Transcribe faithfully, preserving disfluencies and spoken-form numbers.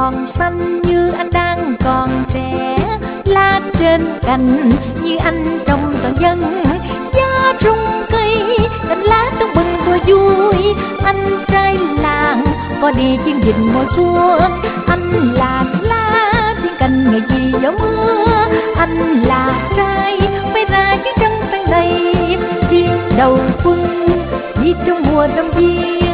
còn xanh như anh đang còn trẻ, lá trên cành như anh trong toàn dân. Gió rung cây cành lá tung bừng vừa vui, anh trai làng có đi chiến dịch mùa xuân. Anh là lá thiên cành ngày gì gió mưa, anh là trai bay ra chiến tranh tràn đầy. Chiến đầu quân đi trong mùa đông viên,